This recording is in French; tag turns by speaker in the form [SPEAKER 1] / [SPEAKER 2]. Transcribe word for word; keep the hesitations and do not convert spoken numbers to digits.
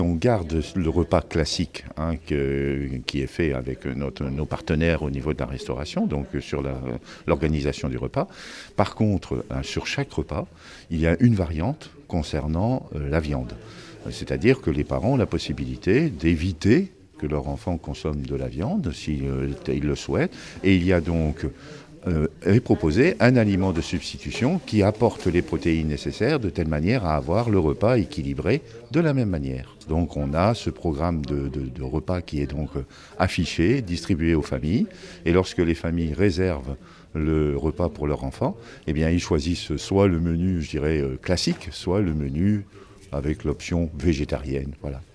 [SPEAKER 1] On garde le repas classique hein, que, qui est fait avec notre, nos partenaires au niveau de la restauration, donc sur la, l'organisation du repas. Par contre, hein, sur chaque repas, il y a une variante concernant euh, la viande. C'est-à-dire que les parents ont la possibilité d'éviter que leur enfant consomme de la viande, s'il euh, il le souhaite. Et il y a donc euh, est proposé un aliment de substitution qui apporte les protéines nécessaires de telle manière à avoir le repas équilibré de la même manière. Donc on a ce programme de, de, de repas qui est donc affiché, distribué aux familles. Et lorsque les familles réservent le repas pour leur enfant, eh bien ils choisissent soit le menu, je dirais, classique, soit le menu avec l'option végétarienne. Voilà.